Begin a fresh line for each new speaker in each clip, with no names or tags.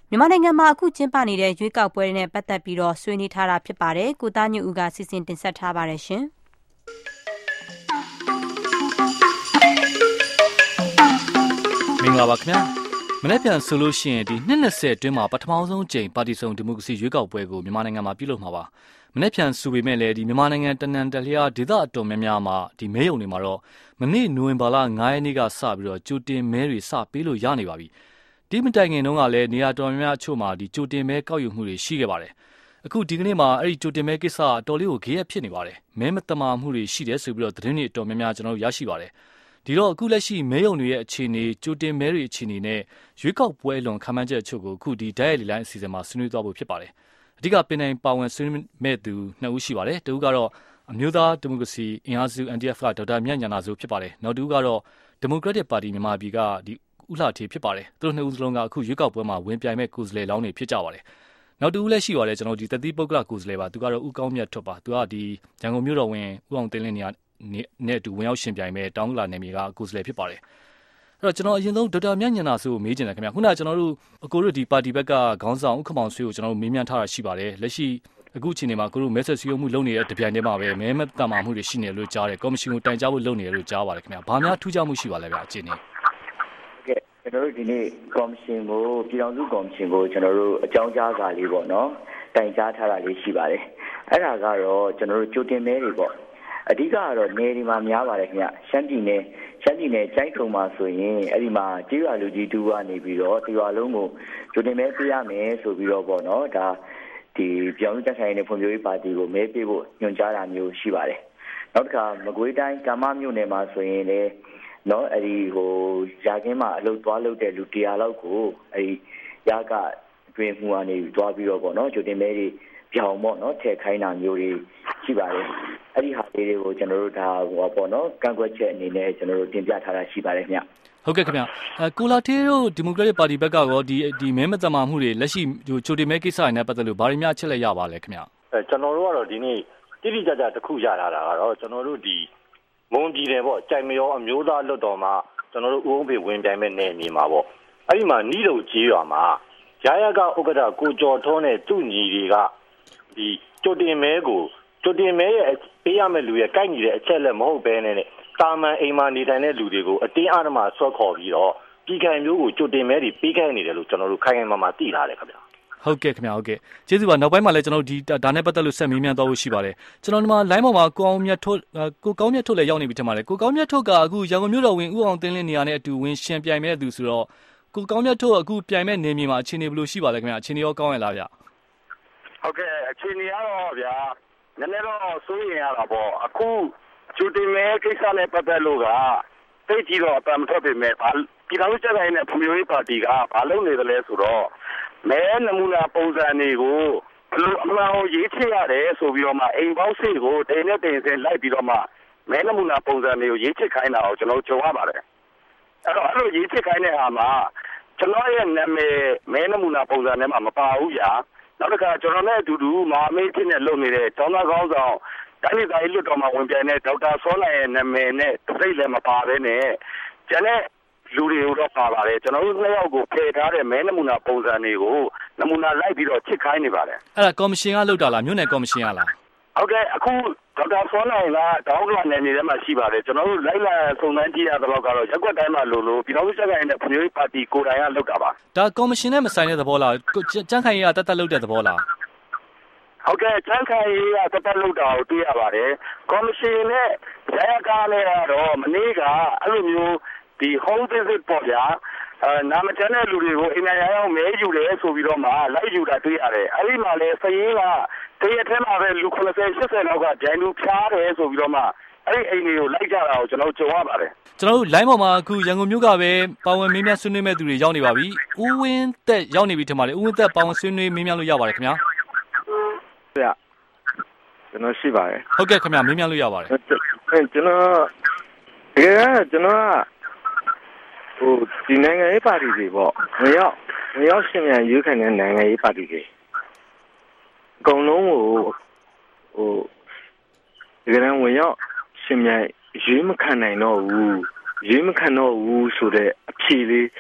မြန်မာနိုင်ငံမှာအခုကျင်းပနေတဲ့ရွေးကောက်ပွဲနဲ့ပတ်သက်ပြီးတော့ဆွေးနွေးထားတာဖြစ်ပါတယ်။ကိုသားညွန့်ဦးကစီစဉ်တင်ဆက်ထားပါတယ်ရှင်။
မင်္ဂလာပါခင်ဗျာ။မနေ့ပြန်ဆိုလို့ရှိရင်ဒီ2020အတွင်းမှာပထမဆုံးကြိမ်ပါတီစုံဒီမိုကရေစီရွေးကောက်ပွဲကိုမြန်မာနိုင်ငံမှာပြုလုပ်မှာပါ။မနေ့ပြန်ဆိုပေမဲ့လည်းဒီမြန်မာနိုင်ငံတနန်တလျာဒေသအတော်များများမှာဒီမဲရုံတွေမှာတော့မနေ့နိုဝင်ဘာလ9ရက်နေ့ကစပြီးတော့ကြိုတင်မဲတွေစပေးလို့ရနေပါပြီ။ဒီမတိုင်ခင်တုန်းကလည်းနေရာတော်များများအချို့မှာဒီကြိုတင်မဲကောက်ယူမှုတွေရှိခဲ့ပါတယ်။အခုဒီကနေ့မှာအဲ့ဒီကြိုတင်မဲကိစ္စအတော်လေးကိုဂရက်ဖြစ်နေပါတယ်။မဲမတမာမှုတွေရှိတယ်ဆိုပြီးတော့သတင်းတွေအတော်များများကျွန်တော်တို့ရရှိပါတယ်။ဒီတော့အခုလက်ရှိမဲရုံတွေရဲ့အခြေအနေကြိုတင်မဲတွေအခြေအနေနဲ့ရွေးကောက်ပွဲလွန်ခံမှန်းချက်အချို့ကိုအခုဒီဒိုင်ရလီလိုင်းအစီအစဉ်မှာဆွေးနွေးသွားဖို့ဖြစ်ပါတယ်။အဓိကပင်နိုင်ပါဝင်ဆွေးနွေးမဲ့သူ2ဦးရှိပါတယ်။တဦးကတော့အမျိုးသားဒီမိုကရေစီအင်အားစု NDF ကဒေါက်တာမြတ်ညာနာစုဖြစ်ပါတယ်။နောက်တဦးကတော့ဒီမိုကရက်တစ်ပါတီမြန်မာပြည်ကဒီဥလှထေဖြစ်ပါတယ်။သူတို့2ဦးစလုံးကအခုရွေးကောက်ပွဲမှာဝင်ပြိုင်မဲ့ကိုယ်စားလှယ်လောင်းတွေဖြစ်ကြပါတယ်။နောက်တဦးလည်းရှိပါတယ်ကျွန်တော်ဒီတတိပုဂ္ဂလကိုယ်စားလှယ်ပါသူကတော့ဦးကောင်းမြတ်ထွတ်ပါသူကဒီရန်ကုန်မြို့တော်ဝင်ဦးအောင်တင်လင်းနေရာနဲ့အတူဝင်ရောက်ရှင်ပြိုင်မဲ့တောင်ကလာနယ်မြေကကိုယ်စားလှယ်ဖြစ်ပါတယ်။အဲ့တော့ကျွန်တော်အရင်ဆုံးဒေါက်တာမြတ်ညာနာစုကိုမေးချင်တယ်ခင်ဗျာခုနကကျွန်တော်တို့အကိုတို့ဒီပါတီဘက်ကခေါင်းဆောင်ဥက္ကမောင်ဆွေကိုကျွန်တော်တို့မေးမြန်းထားတာရှိပါတယ်လက်ရှိအခုချိန်မှာကိုတို့မဲဆက်စည်းရုံးမှုလုပ်နေတဲ့တပြိုင်တည်းမှာပဲမဲမတမာမှုတွေရှိနေလို့ကြားတယ်ကော်မရှင်ကိုတိုင်ကြားဖို့လုပ်နေတယ်လို့ကြားပါတယ်ခင်ဗျာဘာများထူးခြားမှုရှိပါလဲဗျာအချင်းနေ
ကျွန်တော်တို့ဒီနေ့ကော်မရှင်ကိုပြည်ထောင်စုကော်မရှင်ကိုကျွန်တော်တို့အကြောင်းကြားစာလေးပေါ့နော်တိုင်ကြားထားတာလေးရှိပါတယ်အဲ့ဒါကတော့ကျွန်တော်တို့ကြိုတင်မဲတွေပေါ့အဓိကကတော့နေဒီမှာများပါတယ်ခင်ဗျရှမ်းပြည်နယ်ကျိုင်းထုံမှာဆိုရင်အဲ့ဒီမှာကြေးရွာလူကြီးတူကနေပြီးတော့ဒီရွာလုံးကိုကြိုတင်မဲပေးရမယ်ဆိုပြီးတော့ပေါ့နော်ဒါဒီပြောင်းလဲဆိုင်တဲ့ဖွံ့ဖြိုးရေးပါတီကိုမဲပေးဖို့ညွှန်ကြားတာမျိုးရှိပါတယ်နောက်တစ်ခါမကွေးတိုင်းကမ္မမြို့နယ်မှာဆိုရင်လည်းနော်အဲ့ဒီဟိုရာခင်းမှာအလုပ်သွားလုပ်တဲ့လူ100လောက်ကိုအဲ့ဒီရကအတွင်မှုကနေသွားပြီးတော့ပေါ့နော်ကြိုတင်မဲတွေပြောင်းပေါ့နော်ထည့်ခိုင်းတာမျိုးတွေရှိပါတယ်အဲ့ဒီဟာလေးတွေကိုကျွန်တော်တို့ဒါဟိုပေါ့နော်ကန့်ကွက်ချက်အနေနဲ့ကျွန်တော်တို့တင်ပြထားတာရှိပါတယ်ခင်ဗျ
ဟုတ်ကဲ့ခင်ဗျကိုလာတေးတို့ဒီမိုကရက်တစ်ပါတီဘက်ကရောဒီမဲမတမာမှုတွေလက်ရှိကြိုတင်မဲကိစ္စတွေနဲ့ပတ်သက်လို့ဘာတွေများချက်လက်ရပါလဲခင်ဗျ
ကျွန်တော်တို့ကတော့ဒီနေ့တိတိကျကျတစ်ခုရလာတာကတော့ကျွန်တော်တို့ဒီမွန်ပြည်နယ်ပေါ့ကြိုင်မရောအမျိုးသားလွတ်တော်မှာကျွန်တော်တို့ဦးအောင်ဖေဝင်ပြိုင်မဲ့နယ်မြေမှာပေါ့အဲ့ဒီမှာနီးလို့ကြေးရွာမှာရရကဥက္ကဋ္ဌကိုကျော်ထွန်းနဲ့သူ့ညီတွေကဒီကြိုတင်မဲရဲ့ပေးရမယ့်လူရဲ့ကိုက်ညီတဲ့အချက်လက်မဟုတ်ဘဲနဲ့တာမန်အိမ်မှာနေထိုင်တဲ့လူတွေကိုအတင်းအဓမ္မဆွဲခေါ်ပြီးတော့ပြည်ခိုင်မျိုးကိုကြိုတင်မဲတွေပေးခိုင်းနေတယ်လို့ကျွန်တော်တို့ခိုင်ခိုင်မာမာသိလာတယ်ခင်ဗျာ
ဟုတ်ကဲ့ခင်ဗျာဟုတ်ကဲ့ကျေးဇူးပါနောက်ပိုင်းမှာလည်းကျွန်တော်ဒီဒါနဲ့ပတ်သက်လို့ဆက်မေးမြန်းသွားဖို့ရှိပါတယ်ကျွန်တော်ဒီမှာ line ပေါ်မှာကိုကောင်းမြတ်ထွတ်လည်းရောက်နေပြီထင်ပါတယ်ကိုကောင်းမြတ်ထွတ်ကအခုရန်ကုန်မြို့တော်ဝင်ဦးအောင်တင်လင်းနေရာနဲ့အတူဝင်ရှင်ပြိုင်မဲ့သူဆိုတော့ကိုကောင်းမြတ်ထွတ်အခုပြိုင်မဲ့နေမြေမှာအခြေအနေဘယ်လိုရှိပါလဲခင်ဗျာအခြေအနေရောကောင်းရလားဗျ
ဟုတ်ကဲ့အခြေအနေကတော့ဗျာနည်းနည်းတော့စိုးရင်ရတာပေါ့အခုကျူတင်မဲကိစ္စနဲ့ပတ်သက်လို့ကတိတ်ကြီးတော့အတမထွက်ပေမဲ့ပြည်ထောင်စုကြံ့ခိုင်နဲ့ဖွံ့ဖြိုးရေးပါတီကဘာလုပ်နေသလဲဆိုတော့မဲနမူနာပုံစံတွေကိုဘယ်လိုအမှန်ကိုရေးချရတယ်ဆိုပြီးတော့မှအိမ်ပေါင်းစိတ်ကိုတိမ်နဲ့တိမ်စင်လိုက်ပြီးတော့မှမဲနမူနာပုံစံတွေကိုရေးချခိုင်းတာကိုကျွန်တော်ကြုံရပါတယ်အဲ့လိုရေးချခိုင်းတဲ့အားမှာကျွန်တော်ရဲ့နာမည်မဲနမူနာပုံစံထဲမှာမပါဘူးဗျာနောက်တစ်ခါကျွန်တော်နဲ့အတူတူမဟာမိတ်ဖြစ်နေလုပ်နေတဲ့ကျောင်းသားကောင်းဆောင်တိုင်းဒေသကြီးလွှတ်တော်မှာဝင်ပြိုင်တဲ့ဒေါက်တာစောနိုင်ရဲ့နာမည်နဲ့တိတ်လည်းမပါဘဲနဲ့ကျန်တဲ့လူတွေကိုတော့ပါပါတယ်ကျွန်တော်တို့နှစ်ယောက်ကိုဖယ်ထားတဲ့မဲနမူနာပုံစံတွေကိုနမူနာလိုက်ပြီးတော့ချစ်ခိုင်းနေပါတယ်
အဲ့ဒါကော်မရှင်ကလုပ်တာလားမြို့နယ်ကော်မရှင်ကလား
ဟုတ်ကဲ့အခုဒေါက်တာစောနိုင်ကတောင်းကလာနယ်မြေထဲမှာရှိပါတယ်ကျွန်တော်တို့လိုက်လာစုံစမ်းကြည့်ရတဲ့လောက်ကတော့ရက်ွက်တိုင်းမှာလို့ပြည်ထောင်စုကြံ့ခိုင်ရေးနဲ့ဖွံ့ဖြိုးရေးပါတီကိုယ်တိုင်ကလုပ်တာပါ
ဒါကော်မရှင်နဲ့မဆိုင်တဲ့သဘောလားကြံ့ခိုင်ရေးကတက်လုပ်တဲ့သဘောလား
ဟုတ်ကဲ့ကြံ့ခိုင်ရေးကတက်လုပ်တာကိုတွေ့ရပါတယ်ကော်မရှင်နဲ့ရရကားနဲ့ကတော့မနေ့ကအဲ့လိုမျိုးဒီ home visit ပေါ့ဗျာနာမကျန်းတဲ့လူတွေကိုအိမ်နိုင်အောင်မဲယူတယ်ဆိုပြီးတော့မှလိုက်ယူတာတွေ့ရတယ်အဲ့ဒီမှာလဲစရင်ကတရက်ထဲမှာပဲလူ90 80လောက်ကဂျိုင်းလူဖျားတယ်ဆိုပြီးတော့မှအဲ့ဒီအိမ်တွေကိုလိုက်ကြတာကိုကျွန်တော်ကြုံရပါတယ်
ကျွန်တော်တို့ line ပေါ်မှာအခုရန်ကုန်မြို့ကပဲပါဝင်မေးမြန်းဆွေးနွေးမဲ့သူတွေရောက်နေပါပြီဦးဝင်းသက်ရောက်နေပြီထင်ပါတယ်ဦးဝင်းသက်ပါဝင်ဆွေးနွေးမေးမြန်းလို့ရပါတယ်ခင်ဗျာ
ဗျကျွန်တော်ရှိပါတယ်
ဟုတ်ကဲ့ခင်ဗျာမေးမြန်းလို့ရပါတယ်
ကျွန်တော်ဟိုဒီနိုင်ငံရေးပါတီတွေပေါ့မရောက်ရှင်မြန်ရွေးခံတဲ့နိုင်ငံရေးပါတီတွေအကုန်လုံးကိုဒီကနေ့ဝင်ရောက်ရှင်မြန်ရွေးမခံနိုင်တော့ဘူးဆိုတဲ့အဖြေလေး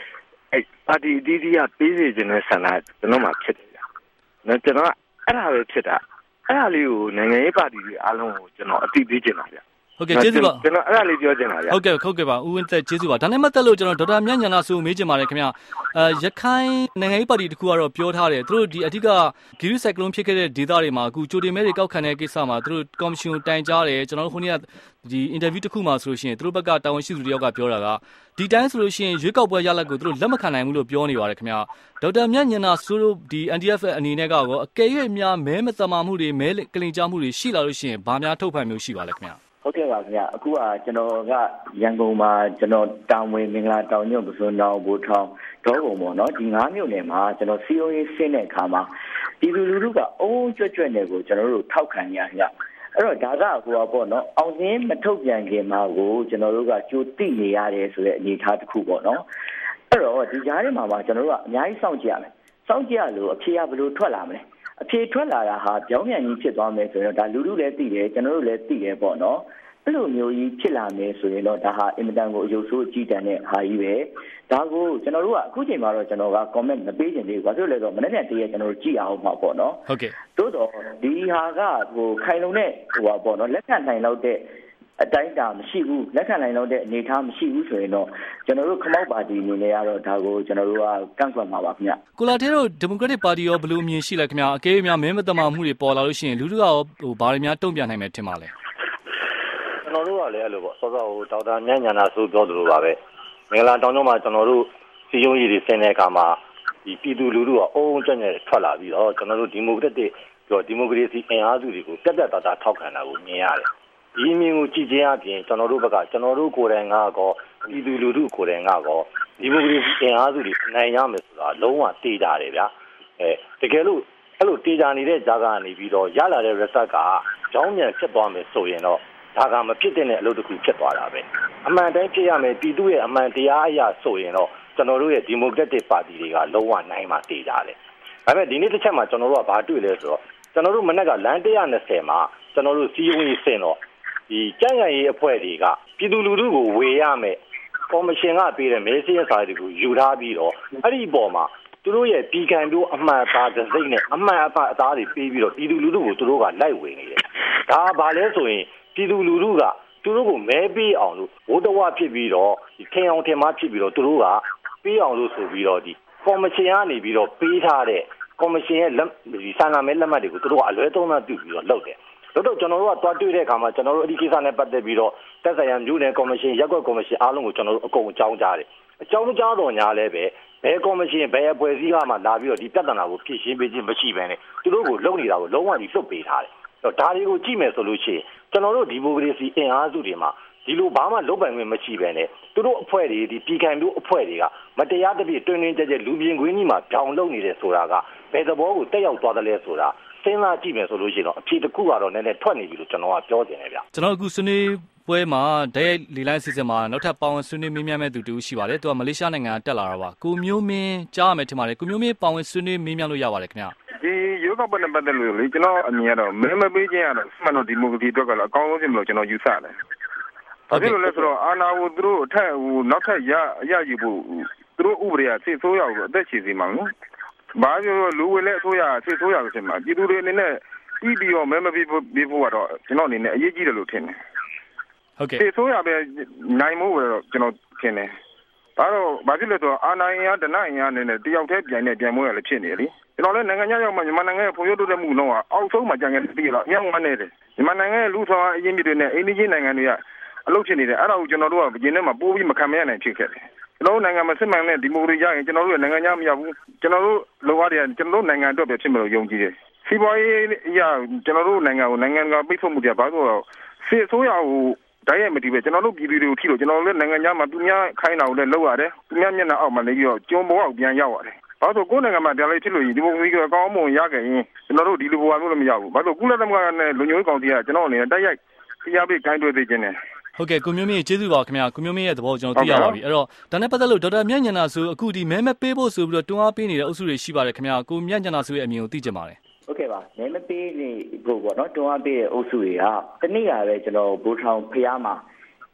ပါတီအသီးသီးကပေးစီခြင်းနဲ့ဆန္ဒကျွန်တော်မှဖြစ်တယ်ဗျ။နော်ကျွန်တော်ကအဲ့ဒါပဲဖြစ်တာအဲ့ဒါလေးကိုနိုင်ငံရေးပါတီတွေအားလုံးကိုကျွန်တော်အသိပေးချင်တာဗျ
ဟုတ်ကဲ့ကျေးဇူးပါ
ကျွန်တော်အဲ့ဒါလေးပြောချင်တာဗျ
ဟုတ်ကဲ့ပါဦးဝင်းသက်ကျေးဇူးပါဒါနဲ့ပတ်သက်လို့ကျွန်တော်ဒေါက်တာမြတ်ဉာဏဆိုမေးချင်ပါတယ်ခင်ဗျရခိုင်နိုင်ငံရေးပါတီတခုကတော့ပြောထားတယ်သူတို့ဒီအဓိကဂီရီဆိုင်ကလုန်းဖြစ်ခဲ့တဲ့ဒေသတွေမှာအခုကြိုတင်မဲတွေကောက်ခံတဲ့ကိစ္စမှာသူတို့ကော်မရှင်ကိုတိုင်ကြားတယ်ကျွန်တော်တို့ခုနေ့ကဒီအင်တာဗျူးတစ်ခုမှာဆိုလို့ရှိရင်သူတို့ဘက်ကတာဝန်ရှိသူတယောက်ကပြောတာကဒီတိုင်းဆိုလို့ရှိရင်ရွေးကောက်ပွဲရလဒ်ကိုသူတို့လက်မခံနိုင်ဘူးလို့ပြောနေပါတယ်ခင်ဗျဒေါက်တာမြတ်ဉာဏဆိုတို့ဒီ NDF အနေနဲ့ကောအကယ်၍များမဲမတမာမှုတွေမဲကလင်ကြားမှုတွေရှိလာလို့ရှိရင်ဘာများထုတ်ဖန်မျိုးရှိပါလဲခင်ဗျ
ဟုတ်ကဲ့ပါခင်ဗျအခုကကျွန်တော်ကရန်ကုန်မှာကျွန်တော်တောင်ဝင်မင်္ဂလာတောင်ညွန့်ပစွန်တောင်ဘူထောင်ဒေါကုန်ပေါ့နော်ဒီ9မြို့နယ်မှာကျွန်တော်စီအိုရေးဆင်းတဲ့အခါမှာပြည်သူလူထုကအုံးကြွကြွနဲ့ကိုကျွန်တော်တို့ထောက်ခံရခင်ဗျအဲ့တော့ဒါကဟိုပါပေါ့နော်အောင်စင်းမထုတ်ပြန်ခင်မှာကိုကျွန်တော်တို့ကကြိုသိနေရတယ်ဆိုတဲ့အနေအထားတစ်ခုပေါ့နော်အဲ့တော့ဒီကြားထဲမှာကျွန်တော်တို့ကအများကြီးစောင့်ကြည့်ရမယ်စောင့်ကြည့်ရလို့အဖြေကဘယ်လိုထွက်လာမလဲအဖြေထွက်လာတာဟာပြောင်းပြန်ကြီးဖြစ်သွားမယ်ဆိုရင်ဒါလူထုလည်းသိတယ်ကျွန်တော်တို့လည်းသိတယ်ပေါ့နော်အဲ့လိုမျိုးကြီးဖြစ်လာမယ်ဆိုရင်တော့ဒါဟာအင်မတန်ကိုအယုတ်ဆိုးအကြည့်တန်တဲ့ဟာကြီးပဲဒါကိုကျွန်တော်တို့ကအခုချိန်မှာတော့ကျွန်တော်က comment မပေးချင်သေးဘူးဘာလို့လဲဆိုတော့မနေ့ကတည်းကကျွန်တော်တို့ကြည့်အောင်မှာပေါ့နော်
ဟုတ်ကဲ့
သို့တော့ဒီဟာကဟိုခိုင်လုံတဲ့ဟိုပါပေါ့နော်လက်ခံနိုင်လောက်တဲ့အတိုင်းတာမရှိဘူးလက်ခံနိုင်လောက်တဲ့အနေအထားမရှိဘူးဆိုရင်တော့ကျွန်တော်တို့ခမောက်ပါတီအနေနဲ့ကတော့ဒါကိုကျွန်တော်တို့ကကန့်ကွက်မှာပါခင်ဗျ
ကိုလာသေးတို့ဒီမိုကရက်တစ်ပါတီရောဘယ်လိုအမြင်ရှိလဲခင်ဗျအကယ်၍များမဲမတမာမှုတွေပေါ်လာလို့ရှိရင်လူထုကရောဟိုဘာတွေများတုံ့ပြန်နိုင်မယ်ထင်ပါလဲ
ကျွန်တော်တို့ကလည်းအဲ့လိုပေါ့စောစောဟိုဒေါက်တာမြတ်ဉာဏဆိုပြောသလိုပါပဲမင်္ဂလာတောင်ကျောင်းမှာကျွန်တော်တို့စီယုံရည်တွေဆင်းတဲ့အခါမှာဒီပြည်သူလူထုကအုံးကြွနဲ့ထွက်လာပြီးတော့ကျွန်တော်တို့ဒီမိုကရက်တစ်ဒီမိုကရေစီအင်အားစုတွေကိုပြတ်ပြတ်သားသားထောက်ခံတာကိုမြင်ရတယ်ဒီအမြင်ကိုကြည့်ခြင်းအပြင်ကျွန်တော်တို့ဘက်ကကျွန်တော်တို့ကိုယ်တိုင်ကတော့ပြည်သူလူထုကိုယ်တိုင်ကတော့ဒီမိုကရေစီအင်အားစုတွေနိုင်ရမယ်ဆိုတာလုံးဝတေးကြတယ်ဗျာတကယ်လို့အဲ့လိုတေးကြနေတဲ့ဂျာကနေပြီးတော့ရလာတဲ့ result ကကြောင်းမြန်ဖြစ်သွားမယ်ဆိုရင်တော့ဒါကမဖြစ်တဲ့အလုပ်တစ်ခုဖြစ်သွားတာပဲအမှန်တိုင်းဖြစ်ရမယ်ပြည်သူရဲ့အမှန်တရားအရာဆိုရင်တော့ကျွန်တော်တို့ရဲ့ဒီမိုကရက်တစ်ပါတီတွေကလုံးဝနိုင်မှတေးကြတယ်ဒါပေမဲ့ဒီနေ့တစ်ချက်မှာကျွန်တော်တို့ကဘာတွေ့လဲဆိုတော့ကျွန်တော်တို့မနေ့ကလမ်း120မှာကျွန်တော်တို့စီးဝင်ဆင်းတော့ဒီကြံ့ကြံ့ရေးအဖွဲ့တွေကပြည်သူလူထုကိုဝေရမယ်ကော်မရှင်ကပေးတဲ့မဲစင်းစာတွေကိုယူထားပြီးတော့အဲ့ဒီပေါ်မှာသူတို့ရဲ့ပြည်ခံတို့အမှန်အသားတစ်စိမ့်နဲ့အမှန်အသားတွေပေးပြီးတော့ပြည်သူလူထုကိုသူတို့ကလိုက်ဝေနေတယ်ဒါဘာလဲဆိုရင်ပြည်သူလူထုကသူတို့ကိုမဲပေးအောင်လို့ဝတ္တဝဖြစ်ပြီးတော့ဒီထင်အောင်ထင်မှားဖြစ်ပြီးတော့သူတို့ကပေးအောင်လို့ဆိုပြီးတော့ဒီကော်မရှင်ကနေပြီးတော့ပေးထားတဲ့ကော်မရှင်ရဲ့ဒီစာနာမဲလက်မှတ်တွေကိုသူတို့ကအလွဲသုံးစားပြုပြီးတော့လုပ်တယ်တို့ကျွန်တော်တို့ကတွားတွေ့တဲ့အခါမှာကျွန်တော်တို့အဒီကိစ္စနဲ့ပတ်သက်ပြီးတော့တက်ဆိုင်ရာမြို့နယ်ကော်မရှင်ရပ်ကွက်ကော်မရှင်အားလုံးကိုကျွန်တော်တို့အကုန်အကြောင်းကြားတယ်အကြောင်းကြားတော့ညာလဲပဲဘယ်ကော်မရှင်ဘယ်အဖွဲ့အစည်းကမှလာပြီးတော့ဒီပြဿနာကိုဖြေရှင်းပေးခြင်းမရှိဘဲနဲ့သူတို့ကိုလုပ်နေတာကိုလုံးဝပြီးလွတ်ပေးထားတယ်ဒါတွေကိုကြည့်မယ်ဆိုလို့ရှိရင်ကျွန်တော်တို့ဒီမိုကရေစီအင်အားစုတွေမှာဒီလိုဘာမှလုပ်ပိုင်ခွင့်မရှိဘဲနဲ့သူတို့အဖွဲ့တွေဒီပြည်ခံတို့အဖွဲ့တွေကမတရားတပြည့်တွင်တွင်ကြဲကြဲလူပြင်းခွင်းကြီးမှာကြောင်လုပ်နေတယ်ဆိုတာကဘယ်သဘောကိုတက်ရောက်သွားတယ်လဲဆိုတာစဉ်းစားကြည့်မယ်ဆိုလို့ရှိရင်တော့အဖြေတစ်ခုကတော့နည်းနည်းထွက်နေပြီလို့ကျွန်တော်ကပြောချင်တယ်ဗျ
ကျွန်တော်အခုဆွေးနွေးပွဲမှာဒဲလီလိုင်းစီစဉ်မှာနောက်ထပ်ပါဝင်ဆွေးနွေးမေးမြန်းမဲ့သူတူရှိပါတယ်သူကမလေးရှားနိုင်ငံကတက်လာတာပါကိုမျိုးမင်းကြားရမယ်ထင်ပါတယ်ကိုမျိုးမင်းပါဝင်ဆွေးနွေးမေးမြန်းလို့ရပါတယ်ခင်ဗျ
ဒီယောဂပတ်နဲ့ပတ်သက်လို့လေကျွန်တော်အမြင်ကတော့မဲမပေးခြင်းကတော့မှန်တော့ဒီမိုကရေစီအတွက်ကတော့အကောင်းဆုံးဖြစ်မလို့ကျွန်တော်ယူဆတယ်ဘာဖြစ်လို့လဲဆိုတော့အာဏာကိုသူတို့အထက်ဟိုနောက်ထပ်ရယူဖို့သူတို့ဥပဒေကစစ်ဆိုးရကိုအသက်ရှင်စီမှာနော်ဘာလို့လူဝင်လဲအစိုးရစစ်ဆိုးရလို့ဖြစ်မှာပြည်သူတွေအနေနဲ့ပြီးတော့မဲမပေးဖို့ကတော့ကျွန်တော်အနေနဲ့အရေးကြီးတယ်လို့ထင်တယ်
ဟုတ်ကဲ့
စစ်ဆိုးရပဲနိုင်မှုပဲတော့ကျွန်တော်ထင်တယ်ဒါတော့ဘာဖြစ်လဲဆိုတော့အာဏာရင်အားဒနာရင်အားအနေနဲ့တယောက်တည်းပြန်မွေးရလည်းဖြစ်နေလေကျွန်တော်လည်းနိုင်ငံခြားရောက်မှမြန်မာနိုင်ငံရဲ့ဖွံ့ဖြိုးတိုးတက်မှုတော့အောက်ဆုံးမှာကြံခဲ့ပြီးတော့ညံ့ဝမ်းနေတယ်မြန်မာနိုင်ငံရဲ့လူဆောင်အရင်းမြစ်တွေနဲ့အိန္ဒိယနိုင်ငံတွေကအလုပ်ဖြစ်နေတယ်အဲ့ဒါကိုကျွန်တော်တို့ကဘယ်နဲ့မှပိုးပြီးမခံမရနိုင်ဖြစ်ခဲ့တယ်ကျွန်တော်တို့နိုင်ငံမှာစစ်မှန်တဲ့ဒီမိုကရေစီရရင်ကျွန်တော်တို့နိုင်ငံခြားမရောက်ဘူးကျွန်တော်တို့လိုအပ်တယ်ကျွန်တော်တို့နိုင်ငံအတွက်ပဲဖြစ်မလို့ယုံကြည်တယ်စီးပွားရေးအရာကျွန်တော်တို့နိုင်ငံကိုနိုင်ငံကပိတ်ဆို့မှုတွေဘာလို့စစ်အစိုးရကိုတိုင်းရဲ့မတီးပဲကျွန်တော်တို့ပြည်သူတွေကိုထိလို့ကျွန်တော်တို့လည်းနိုင်ငံခြားမှာသူများခိုင်းတာကိုလည်းလုပ်ရတယ်သူများမျက်နှာအောက်မှာနေပြီးတော့ကျုံဘောအောက်ပြန်ရောက်ရတယ်ဘာလို့ကိုယ်နိုင်ငံမှာတရားလေးဖြစ်လို့ဒီမိုကရေစီအကောင်းမွန်ရခဲ့ရင်ကျွန်တော်တို့ဒီလိုဘဝမျိုးလည်းမရဘူးဘာလို့ကုလသမဂ္ဂနဲ့လူမျိုးကောင်စီကကျွန်တော်အနေနဲ့တိုက်ရိုက်တရားပေးခိုင်းတွေ့သေးခြင်းနဲ့
ဟုတ်ကဲ့ကိုမျိုးမင်းကျေးဇူးပါခင်ဗျာကိုမျိုးမင်းရဲ့သဘောကျွန်တော်သိရပါပြီအဲ့တော့ဒါနဲ့ပတ်သက်လို့ဒေါက်တာမြတ်ဉာဏဆိုအခုဒီမဲမပေးဖို့ဆိုပြီးတော့တွန်းအားပေးနေတဲ့အုပ်စုတွေရှိပါတယ်ခင်ဗျာကိုမြတ်ဉာဏဆိုရဲ့အမြင်ကိုသိချင်ပါတယ်
ဟုတ်ကဲ့ပါမဲမပေးနေဖို့ပေါ့နော်တွန်းအားပေးတဲ့အုပ်စုတွေကတနေ့ကပဲကျွန်တော်ဘိုးထောင်ဖျားမှာဒီ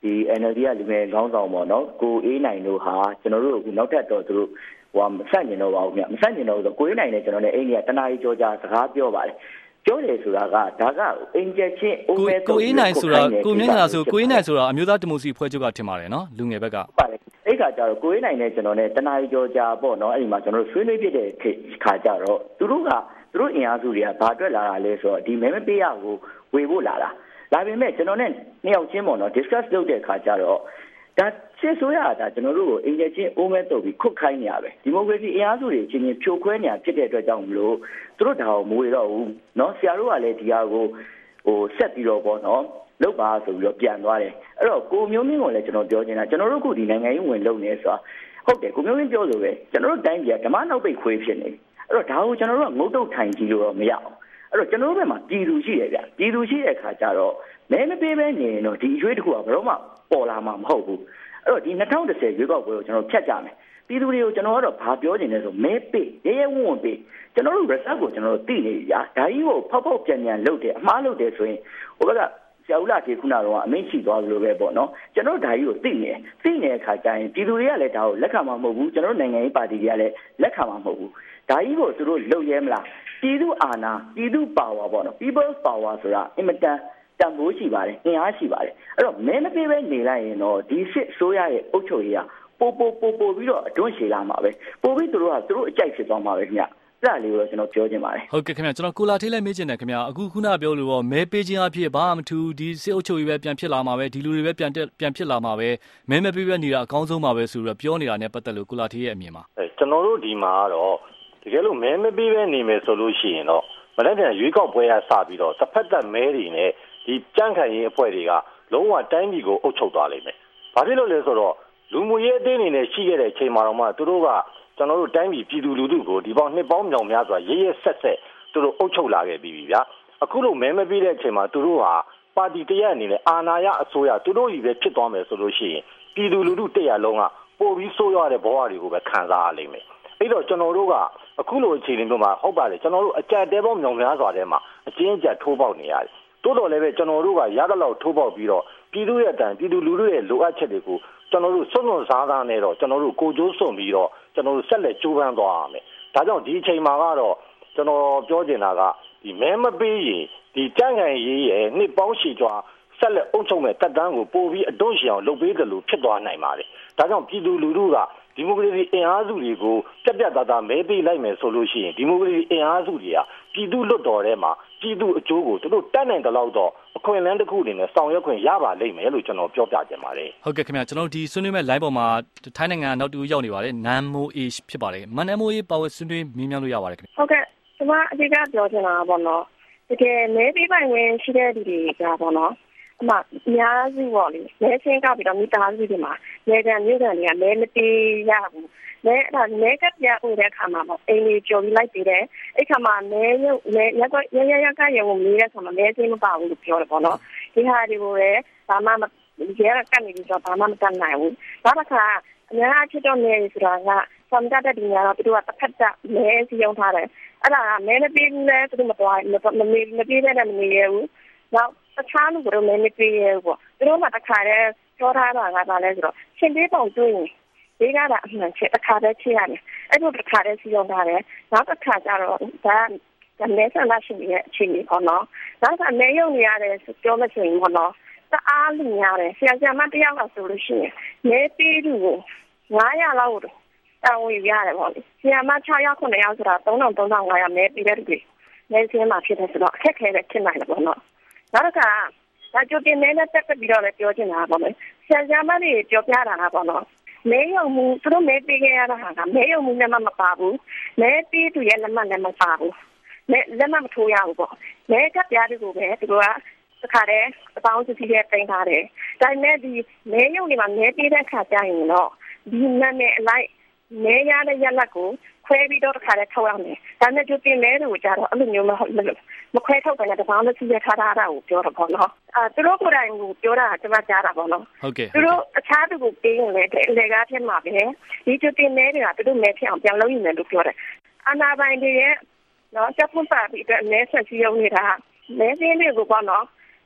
ဒီ NLD ကလူငယ်ခေါင်းဆောင်ပေါ့နော်ကိုအေးနိုင်တို့ဟာကျွန်တော်တို့အခုနောက်ထပ်တော့သူတို့ဟိုမဆန့်ကျင်တော့ပါဘူးခင်ဗျမဆန့်ကျင်တော့ဆိုကိုအေးနိုင်နဲ့ကျွန်တော်နဲ့အိမ်ကြီးကတနားကြီးကြောကြစကားပြောပါတယ်ပြောတယ်ဆိုတာကဒါကအင်ဂျက်ချင်းအိုးမဲ
ကိုအေးနိုင်ဆိုတာကိုမြင့်လာဆိုကိုအေးနိုင်ဆိုတာအမျိုးသားဒီမိုကရေစီဖွဲ့ချုပ်ကထင်ပါတယ်နော်လူငယ်ဘက်က
ပါတယ်အဲ့ခါကျတော့ကိုအေးနိုင်နဲ့ကျွန်တော်နဲ့တနားကြီးကြောကြပေါ့နော်အဲ့ဒီမှာကျွန်တော်တို့ဆွေးနွေးပြတဲ့ခါကျတော့သူတို့အင်အားစုတွေကဘာအတွက်လာတာလဲဆိုတော့ဒီမဲမပေးရကိုဝေဖို့လာတာဒါပေမဲ့ကျွန်တော်နဲ့နှစ်ယောက်ချင်းပေါ့နော် discuss လုပ်တဲ့ခါကျတော့ဒါစစ်ဆိုရတာကျွန်တော်တို့ကိုအင်ဂျင်ချင်းအိုးမဲတုပ်ပြီးခုတ်ခိုင်းနေရပဲဒီမိုကရေစီအင်အားစုတွေချင်းချင်းဖြိုခွဲနေရဖြစ်တဲ့အတွက်ကြောင့်မလို့သူတို့ဒါကိုမဝေတော့ဘူးเนาะဆရာတို့ကလည်းဒီဟာကိုဆက်ပြီးတော့ပေါ့နော်လုပ်ပါဆိုပြီးတော့ပြန်သွားတယ်အဲ့တော့ကိုမျိုးမင်းကိုလည်းကျွန်တော်ပြောချင်တာကျွန်တော်တို့ခုဒီနိုင်ငံရေးဝင်လုပ်နေဆိုတာဟုတ်တယ်ကိုမျိုးမင်းပြောလို့ပဲကျွန်တော်တို့တိုင်းပြည်ကဓမ္မနောက်ပိတ်ခွေးဖြစ်နေအဲ့တော့ဒါကိုကျွန်တော်တို့ကငုတ်တုတ်ထိုင်ကြည့်လို့တော့မရအောင်အဲ့တော့ကျွန်တော်တို့ဘက်မှာပြည်သူရှိတယ်ဗျပြည်သူရှိတဲ့အခါကျတော့မဲမပေးပဲနေရင်တော့ဒီအရွေးတစ်ခုကဘယ်တော့မှပေါ်လာမှာမဟုတ်ဘူးအဲ့တော့ဒီ2010ရွေးကောက်ပွဲကိုကျွန်တော်ဖြတ်ကြမယ်ပြည်သူတွေကိုကျွန်တော်ကတော့ဘာပြောနေလဲဆိုမဲပေးရဲဝံ့ပေးကျွန်တော်တို့ result ကိုကျွန်တော်တို့သိနေကြဒါကြီးကိုဖောက်ဖောက်ပြန်ပြန်လုပ်တယ်အမှားလုပ်တယ်ဆိုရင်ဟိုဘက်ကဆရာဦးလာထေခုနကတော့အမိန့်ရှိသွားလို့ပဲပေါ့နော်ကျွန်တော်တို့ဒါကြီးကိုသိနေတဲ့အခါကျရင်ပြည်သူတွေကလည်းဒါကိုလက်ခံမှာမဟုတ်ဘူးကျွန်တော်တို့နိုင်ငံရေးပါတီတွေကလည်းလက်ခံမှာမဟုတ်ဘူးဒါကြီးကိုသူတို့လုပ်ရဲမလားပြည်သူအာဏာပြည်သူ power ပေါ့နော် people's power ဆိုတာအင်မတန်တန်ဖိုးရှိပါတယ်အင်အားရှိပါတယ်အဲ့တော့မဲမပေးပဲနေလိုက်ရင်တော့ဒီစစ်ဆိုးရရဲ့အုပ်ချုပ်ရေးကပိုပြီးတော့အတွန်းရှည်လာမှာပဲပိုပြီးသူတို့ကသူတို့အကြိုက်ဖြစ်သွားမှာပဲခင်ဗျအဲ့ဒါလေးကိုကျွန်တော်ပြောချင်ပါတယ်
ဟုတ်ကဲ့ခင်ဗျကျွန်တော်ကိုလာထေးလည်းမေးချင်တယ်ခင်ဗျအခုခုနပြောလို့တော့မဲပေးခြင်းအဖြစ်ဘာမှမထူးဒီစစ်အုပ်ချုပ်ရေးပဲပြန်ဖြစ်လာမှာပဲဒီလူတွေပဲပြန်ဖြစ်လာမှာပဲမဲမပေးပဲနေတာအကောင်းဆုံးပါပဲဆိုပြီးတော့ပြောနေတာနဲ့ပတ်သက်လို့ကိုလာထေးရဲ့အမြင်ပါ
ကျွန်တော်တို့ဒီမှာကတော့တကယ်လို့မဲမပေးပဲနေမယ်ဆိုလို့ရှိရင်တော့မနေ့ကရွေးကောက်ပွဲကစပြီးတော့တစ်ဖက်သက်မဲတွေနဲ့ဒီကြန့်ခိုင်ရေးအဖွဲ့တွေကလုံးဝတိုင်းပြည်ကိုအုပ်ချုပ်သွားလိမ့်မယ်။ဘာဖြစ်လို့လဲဆိုတော့လူမှုရေးအသင်းတွေနဲ့ရှိခဲ့တဲ့အချိန်မှာတော့မှသူတို့ကကျွန်တော်တို့တိုင်းပြည်သူလူထုကိုဒီပေါင်းနှစ်ပေါင်းမြောင်များစွာရဲဆက်သူတို့အုပ်ချုပ်လာခဲ့ပြီးပြီဗျာ။အခုလို့မဲမပေးတဲ့အချိန်မှာသူတို့ဟာပါတီတရက်အနေနဲ့အာဏာရအစိုးရသူတို့ကြီးပဲဖြစ်သွားမယ်ဆိုလို့ရှိရင်ပြည်သူလူထုတရက်လုံးကပိုပြီးဆိုးရွားတဲ့ဘဝတွေကိုပဲခံစားရလိမ့်မယ်။အဲ့တော့ကျွန်တော်တို့ကအခုလိုအခြေအနေမျိုးမှာဟုတ်ပါတယ်ကျွန်တော်တို့အကြက်တဲပေါင်းမြောင်များစွာထဲမှာအကျဉ်းချက်ထိုးပေါက်နေရတယ်တိုးတော်လည်းပဲကျွန်တော်တို့ကရတဲ့လောက်ထိုးပေါက်ပြီးတော့ပြည်သူရဲ့အတန်ပြည်သူလူထုရဲ့လိုအပ်ချက်တွေကိုကျွန်တော်တို့စွန့်စွန့်စားစားနဲ့တော့ကျွန်တော်တို့ကိုကြိုးစွန့်ပြီးတော့ကျွန်တော်တို့ဆက်လက်ကြိုးပမ်းသွားရမယ်။ဒါကြောင့်ဒီအချိန်မှာကတော့ကျွန်တော်ပြောချင်တာကဒီမဲမပေးရင်ဒီကြန့်ခိုင်ရေးရဲ့နှစ်ပေါင်းရှည်စွာဆက်လက်အုပ်ချုပ်မဲ့တက်တန်းကိုပို့ပြီးအတွန်းရှည်အောင်လုပ်ပေးတယ်လို့ဖြစ်သွားနိုင်ပါတယ်။ဒါကြောင့်ပြည်သူလူထုကဒီမိုကရေစီအင်အားစုတွေကိုပြတ်သားမဲပေးလိုက်မယ်ဆိုလို့ရှိရင်ဒီမိုကရေစီအင်အားစုတွေကပြည်သူလွတ်တော်ထဲမှာပြည်သူအကျိုးကိုသူတို့တတ်နိုင်တဲ့လောက်တော့အခွင့်အလမ်းတစ်ခုအနေနဲ့ဆောင်ရွက်ခွင့်ရပါလိမ့်မယ်လို့ကျွန်တော်ပြောပြချင်ပါတယ်
ဟုတ်ကဲ့ခင်ဗျာကျွန်တော်ဒီဆွေးနွေးမဲ့ line ပေါ်မှာထိုင်းနိုင်ငံနောက်တူရောက်နေပါတယ်နမ်မိုအေးဖြစ်ပါတယ်မန်နမ်မိုအေးပါဝါဆွေးနွေးမြင်မြင်လို့ရပါတယ်ခင်ဗျ
ဟုတ်ကဲ့ကျွန်မအဓိကပြောချင်တာပေါ့နော်တကယ်မဲပေးပိုင်ဝင်ရှိတဲ့လူတွေကပေါ့နော်အမှအများစုပေါ့လေမဲချင်းကပြီးတော့မိသားစုတွေမှာမဲကန်မြို့ကန်တွေကမဲမပေးရဘူးမဲကပြဥတဲ့ခါမှာပေါ့အိမ်ကြီးကြော်ပြီးလိုက်ပေးတယ်အဲ့ခါမှာမဲရုပ်မဲရကရုံကိုနေတဲ့ခါမှာမဲချင်းမပါဘူးလို့ပြောတယ်ပေါ့နော်ဒီဟာတွေကိုလည်းဘာမှဒီရကကနေပြီးတော့ဘာမှမတတ်နိုင်ဘူးနောက်တစ်ခါအများကြီးတော့နေဆိုတာကစံတတ်တဲ့ဒီညတော့သူကတစ်ဖက်သက်မဲစီယုံထားတယ်အဲ့ဒါကမဲမပေးဘူးလဲသူတို့မတော်မပေးတဲ့နဲ့မနေရဘူးနောက်တခြားလူတို့မဲမပေးရဘူးပေါ့သူတို့ကတခါတည်းပြောထားတာကဘာလဲဆိုတော့ရှင်သေးပုံတွေ့ရင်ဒီကကအမှန်ချက်တစ်ခါတည်းချရတယ်အဲ့လိုတစ်ခါတည်းစီ用ထားတယ်နောက်တစ်ခါကျတော့ဒါမဲဆန္ဒရှင်ရဲ့အချိန်ကြီးပေါ့နော်နောက်ကမဲယုံနေရတယ်ပြောလို့ဆိုရင်ပေါ့နော်တအားလူများတယ်ဆရာမတယောက်ကဆိုလို့ရှိရင်မဲပေးသူကို900လောက်တောင်းဝင်ရတယ်ပေါ့လေဆရာမ6ရောက်9ရောက်ဆိုတာ3500မဲပေးတဲ့သူတွေမဲစင်းမှာဖြစ်တယ်ဆိုတော့အခက်ခဲတဲ့ဖြစ်နိုင်တယ်ပေါ့နော်နောက်တစ်ခါဒါကြိုတင်မဲနဲ့တက်ပြီးတော့လည်းပြောချင်တာပေါ့လေဆရာမတွေပြောပြတာပေါ့နော်မဲယုံမှုသူတို့မဲပေးခဲ့ရတာဟာမဲယုံမှုနဲ့မပါဘူးမဲပေးသူရဲ့လက်မှတ်နဲ့မပါဘူးမဲလက်မှတ်မထိုးရဘူးပေါ့မဲကပြားတွေကိုပဲသူတို့ကတခါတည်းအပေါင်းစုကြီးနဲ့တင်ထားတယ်ဒါပေမဲ့ဒီမဲယုံတွေမှာမဲပေးတဲ့ခါကျရင်တော့ဒီနာမည်အလိုက်မဲရတဲ့ရက်လက်ကိုခွဲပြီးတော့တခါတည်းထုတ်ရမယ်ဒါနဲ့ကျတင်မဲတွေကိုကြတော့အဲ့လိုမျိုးမခွဲထုတ်တဲ့တပေါင်းစုကြီးထားတာကိုပြောတော့ပေါ့နော်သူတို့ကိုယ်တိုင်ကိုပြောတာကျွန်မကြားတာပေါ့နော်
ဟုတ်ကဲ့
သူတို့အခြားသူကိုပေးရင်လည်းလေကားဖြစ်မှာပဲဒီကျတင်မဲတွေကသူတို့မဲဖြစ်အောင်ပြန်လုပ်ရမယ်လို့ပြောတယ်အာနာပိုင်တွေရဲ့နော်ချက်ဖွင့်ပါပြီးအတွက်မဲဆက်စည်းရုံးနေတာမဲစင်းတွေကိုပေါ့နော်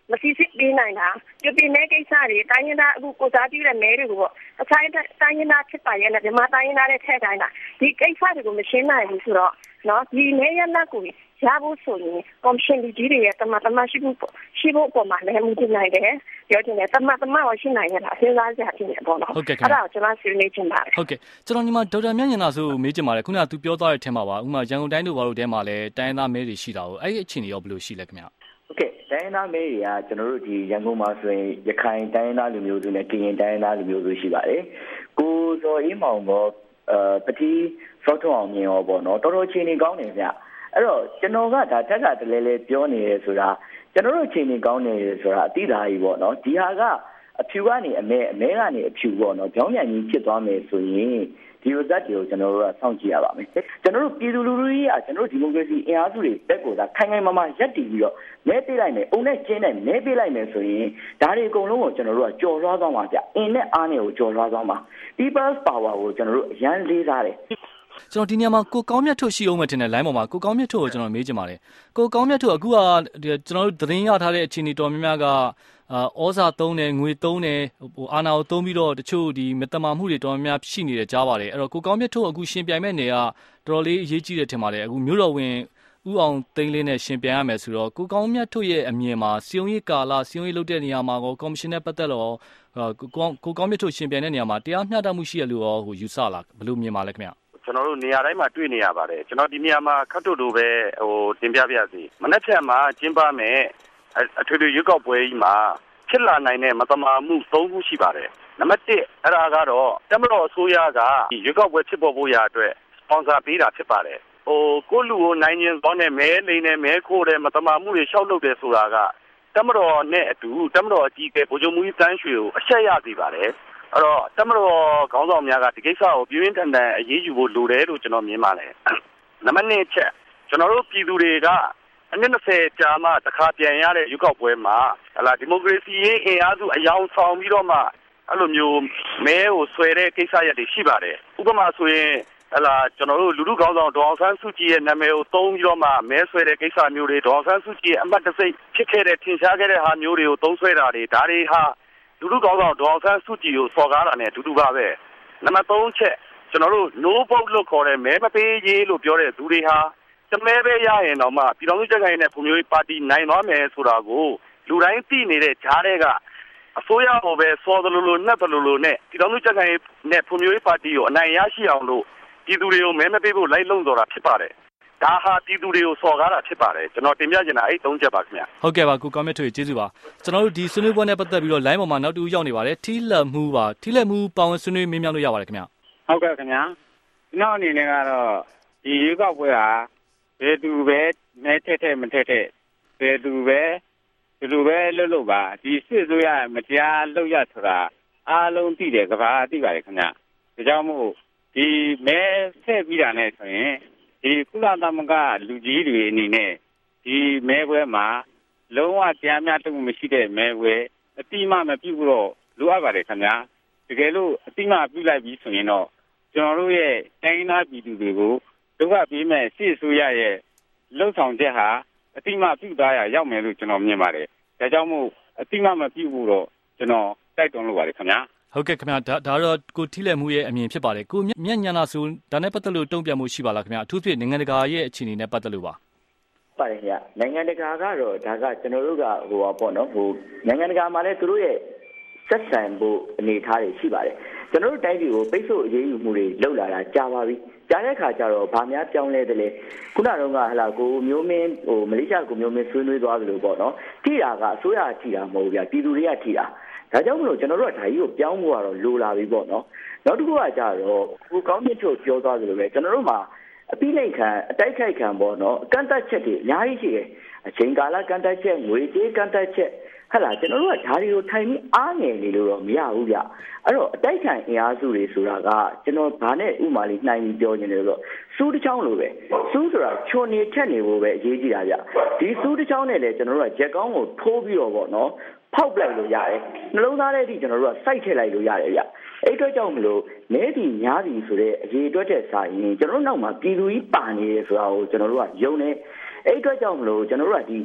မစီစစ်ပေးနိုင်တာကြိုတင်မဲကိစ္စတွေတိုင်းရင်းသားအခုကိုစားပြုတဲ့မဲတွေကိုပေါ့အဆိုင်တိုင်းရင်းသားဖြစ်ပါရဲ့နဲ့ဒီမှာတိုင်းရင်းသားတဲ့ထည့်တိုင်းတာဒီကိစ္စတွေကိုမရှင်းနိုင်ဘူးဆိုတော့နော်ဒီမဲရလက်ကိုရဖို့ဆိုရင်ကော်မရှင်ကြီးတွေရဲ့တမရှိဖို့ပုံမှာလည်းမှုတင်နိုင်တယ်ပြောချင်တယ်တမရောရှိနိုင်ရတာစဉ်းစားကြဖြစ်နေပေါ့နော်အဲ့ဒါကိုကျွန်တော်ဆွေးနွေးချင်ပါတယ်
ဟုတ်ကဲ့ကျွန်တော်ညီမဒေါက်တာမြတ်ဉာဏဆိုမေးချင်ပါတယ်ခုနကသူပြောသွားတဲ့အထက်မှာပါဥပမာရန်ကုန်တိုင်းတို့ဘာလို့တဲမှာလဲတိုင်းသားမဲတွေရှိတာကိုအဲ့ဒီအခြေအနေရောဘယ်လိုရှိလဲခင်ဗျ
ဟုတ်ကဲ့တိုင်းသားမဲတွေကကျွန်တော်တို့ဒီရန်ကုန်မှာဆိုရင်ရခိုင်တိုင်းသားလူမျိုးစုနဲ့ကရင်တိုင်းသားလူမျိုးစုရှိပါတယ်ကိုစော်အေးမောင်တော့ပတိစောထွန်းအောင်မြင်ရောပေါ့နော်တော်တော်အခြေအနေကောင်းနေဗျအဲ့တော့ကျွန်တော်ကဒါထက်ကတလဲလဲပြောနေရဆိုတာကျွန်တော်တို့အခြေအနေကောင်းနေရဆိုတာအတိအသားကြီးပေါ့နော်ဒီဟာကအဖြူကနေအမဲကနေအဖြူပေါ့နော်ကြောင်းပြန်ကြီးဖြစ်သွားမယ်ဆိုရင်ဒီ result တွေကိုကျွန်တော်တို့ကစောင့်ကြည့်ရပါမယ်ကျွန်တော်တို့ပြည်သူလူထုကြီးကကျွန်တော်တို့ဒီမိုကရေစီအင်အားစုတွေဘက်ကိုသာခိုင်ခိုင်မာမာရပ်တည်ပြီးတော့မဲပေးလိုက်မယ်အုံနဲ့ကျင်းနဲ့မဲပေးလိုက်မယ်ဆိုရင်ဒါတွေအကုန်လုံးကိုကျွန်တော်တို့ကကြော်လွှားသွားမှာဗျအင်းနဲ့အားနဲ့ကိုကြော်လွှားသွားမှာ people's power ကိုကျွန်တော်တို့အရန်လေးစားတယ်
ကျွန်တော်ဒီနေရာမှာကိုကောင်းမြတ်ထုတ်ရှိအောင်မတင်တဲ့ line ပေါ်မှာကိုကောင်းမြတ်ထုတ်ကိုကျွန်တော်မေးချင်ပါတယ်ကိုကောင်းမြတ်ထုတ်အခုကကျွန်တော်တို့သတင်းရထားတဲ့အခြေအနေတော်များများကဩဇာသုံးတယ်ငွေသုံးတယ်အာဏာကိုသုံးပြီးတော့တချို့ဒီမတမာမှုတွေတော်များများရှိနေတယ်ကြားပါတယ်အဲ့တော့ကိုကောင်းမြတ်ထုတ်အခုရှင်ပြိုင်မဲ့နေကတော်တော်လေးအရေးကြီးတယ်ထင်ပါတယ်အခုမြို့တော်ဝင်ဥအောင်သိန်းလေးနဲ့ရှင်ပြိုင်ရမယ်ဆိုတော့ကိုကောင်းမြတ်ထုတ်ရဲ့အမြင်မှာစီယုံရေးကာလစီယုံရေးလုပ်တဲ့နေရာမှာကော်မရှင်နဲ့ပတ်သက်တော့ကိုကောင်းမြတ်ထုတ်ရှင်ပြိုင်တဲ့နေရာမှာတရားမျှတမှုရှိရလို့ရောယူဆလားဘယ်လိုမြင်ပါလဲခင်ဗျ
ကျွန်တော်တို့နေရာတိုင်းမှာတွေ့နေရပါတယ်ကျွန်တော်ဒီနေရာမှာခတ်တို့လိုပဲတင်ပြပြစီမနေ့ဖြန်မှာကျင်းပမယ်အထွေထွေရွေးကောက်ပွဲကြီးမှာဖြစ်လာနိုင်တဲ့မတမာမှု၃ခုရှိပါတယ်နံပါတ်1အဲ့ဒါကတော့တမတော်အစိုးရကရွေးကောက်ပွဲဖြစ်ပေါ်ဖို့ရာအတွက်စပွန်ဆာပေးတာဖြစ်ပါတယ်ကိုလူကိုနိုင်ရင်သောနဲ့မဲလိန်နဲ့မဲခိုးတဲ့မတမာမှုတွေရှောက်လုပ်တယ်ဆိုတာကတမတော်နဲ့အတူတမတော်အကြီးအကဲဗိုလ်ချုပ်မူကြီးတန်းရွှေကိုအဆက်ရစေပါတယ်အဲ့တော့တမတော်ခေါင်းဆောင်များကဒီကိစ္စကိုပြင်းပြင်းထန်ထန်အရေးယူဖို့လိုတယ်လို့ကျွန်တော်မြင်ပါတယ်နံပါတ်2ချက်ကျွန်တော်တို့ပြည်သူတွေကအနည်း20ကြာမှတစ်ခါပြန်ရတဲ့ရွေးကောက်ပွဲမှာဒီမိုကရေစီရေးအင်အားစုအယောင်ဆောင်ပြီးတော့မှအဲ့လိုမျိုးမဲကိုဆွဲတဲ့ကိစ္စရပ်တွေရှိပါတယ်ဥပမာဆိုရင်ကျွန်တော်တို့လူထုခေါင်းဆောင်ဒေါအောင်ဆန်းစုကြည်ရဲ့နာမည်ကိုသုံးပြီးတော့မှမဲဆွဲတဲ့ကိစ္စမျိုးတွေဒေါအောင်ဆန်းစုကြည်ရဲ့အမှတ်တစိမ့်ဖြစ်ခဲ့တဲ့ထင်ရှားခဲ့တဲ့ဟာမျိုးတွေကိုသုံးဆွဲတာတွေဒါတွေဟာလူထုကောင်းဆောင်ဒေါအောင်ဆန်းစုကြည်ကိုစော်ကားတာနဲ့အတူတူပါပဲနံပါတ်3ချက်ကျွန်တော်တို့ no vote လို့ခေါ်တဲ့မဲမပေးရေးလို့ပြောတဲ့သူတွေဟာတမဲပဲရရင်တော့မှပြည်တော်စုကြက်ကိုင်နဲ့ဖွံ့ဖြိုးရေးပါတီနိုင်သွားမယ်ဆိုတာကိုလူတိုင်းသိနေတဲ့ဂျားတွေကအစိုးရဟောပဲစော်တယ်လို့နှက်တယ်လို့နဲ့ပြည်တော်စုကြက်ကိုင်နဲ့ဖွံ့ဖြိုးရေးပါတီကိုအနိုင်ရရှိအောင်လို့ပြည်သူတွေကိုမဲမပေးဖို့လိုက်လုံတော်တာဖြစ်ပါတယ်ဒါဟာပြည်သူတွေကိုစော်ကားတာဖြစ်ပါတယ်ကျွန်တော်တင်ပြချင်တာအဲ့3ချက်ပါခင်ဗျ
ဟုတ်ကဲ့ပါကိုကောင်းမြတ်ထွေကျေးဇူးပါကျွန်တော်တို့ဒီဆွေးနွေးပွဲနဲ့ပတ်သက်ပြီးတော့ line ပေါ်မှာနောက်တူရောက်နေပါတယ်ထီးလက်မှုပါထီးလက်မှုပါဝင်ဆွေးနွေးမေးမြန်းလို့ရပါတယ်ခင်ဗျ
ဟုတ်ကဲ့ခင်ဗျကျွန်တော်အနေနဲ့ကတော့ဒီရွေးကောက်ပွဲဟာဘယ်သူပဲမဲထက်မထက်ဘယ်သူပဲဒီလိုပဲလုပ်ပါဒီစစ်ဆိုရမတရားလုပ်ရဆိုတာအားလုံးသိတယ်ကဘာသိပါတယ်ခင်ဗျဒါကြောင့်မို့ဒီမဲဆက်ပြီးတာနဲ့ဆိုရင်ဒီကုလသမဂ္ဂလူကြီးတွေအနေနဲ့ဒီမဲပွဲမှာလုံးဝတရားမျှတမှုမရှိတဲ့မဲပွဲအတိမမပြုတ်တော့လိုအပ်ပါတယ်ခင်ဗျာတကယ်လို့အတိမပြုတ်လိုက်ပြီးဆိုရင်တော့ကျွန်တော်တို့ရဲ့တိုင်းသားပြည်သူတွေကိုဒုက္ခပေးမဲ့စစ်အစိုးရရဲ့လှုပ်ဆောင်ချက်ဟာအတိမပြုတ်သွားရရောက်မယ်လို့ကျွန်တော်မြင်ပါတယ်ဒါကြောင့်မို့အတိမမပြုတ်ဘူးတော့ကျွန်တော်တိုက်တွန်းလိုပါတယ်ခင်ဗျာ
ဟုတ်ကဲ့ခင်ဗျာဒါတော့ကိုထီးလက်မှုရဲ့အမြင်ဖြစ်ပါတယ်ကိုမြတ်ညာနာဆိုဒါနဲ့ပတ်သက်လို့တုံ့ပြန်မှုရှိပါလားခင်ဗျာအထူးဖြင့်နိုင်ငံတကာရဲ့အခြေအနေနဲ့ပတ်သက်လို့ပါ
ပါတယ်ခင်ဗျာနိုင်ငံတကာကတော့ဒါကကျွန်တော်တို့ကပေါ့နော်နိုင်ငံတကာမှာလည်းသူတို့ရဲ့ဆက်ဆံဖို့အနေအထားတွေရှိပါတယ်ကျွန်တော်တို့တိုင်းပြည်ကိုပိတ်ဆို့အရေးယူမှုတွေလုပ်လာတာကြာပါပြီကြားတဲ့ခါကျတော့ဗာများပြောင်းလဲတယ်လေခုနကတော့ကိုမျိုးမင်းမလေးရှားကိုမျိုးမင်းဆွေးနွေးသွားသလိုပေါ့နော်ထိတာကအစိုးရထိတာမဟုတ်ဘူးဗျာပြည်သူတွေကထိတာဒါကြောင့်မလို့ကျွန်တော်တို့ကဒါကြီးကိုပြောင်းဖို့ကတော့လိုလာပြီပေါ့နော်နောက်တစ်ခုကကြတော့ကိုကောင်းမြတ်ချုပ်ပြောသွားသလိုပဲကျွန်တော်တို့မှာအပိလိန်ခံအတိုက်ခိုက်ခံပေါ့နော်အကန့်အသတ်ချက်တွေအများကြီးရှိတယ်အချိန်ကာလကန့်သတ်ချက်ငွေကြေးကန့်သတ်ချက်ကျွန်တော်တို့ကဓာရီကိုထိုင်ပြီးအားငယ်နေလို့တော့မရဘူးဗျအဲ့တော့အတိုက်ခံအင်အားစုတွေဆိုတာကကျွန်တော်ဗာနဲ့ဥမာလေးနှိုင်းပြီးပြောနေတယ်ဆိုတော့စူးတစ်ချောင်းလိုပဲစူးဆိုတာချွန်နေချက်နေဖို့ပဲအရေးကြီးတာဗျဒီစူးတစ်ချောင်းနဲ့လည်းကျွန်တော်တို့ကရက်ကောင်းကိုထိုးပြီးတော့ပေါ့နော်ဖောက်ပလိုက်လို့ရတယ်နှလုံးသားထဲထိကျွန်တော်တို့ကစိုက်ထည့်လိုက်လို့ရတယ်ဗျအဲ့အတွက်ကြောင့်မလို့မဲတီများပြီဆိုတဲ့အရေးအတွက်တဲ့စာရင်ကျွန်တော်တို့နောက်မှာပြည်သူကြီးပါနေတယ်ဆိုတာကိုကျွန်တော်တို့ကယုံနေအဲ့အတွက်ကြောင့်မလို့ကျွန်တော်တို့ကဒီ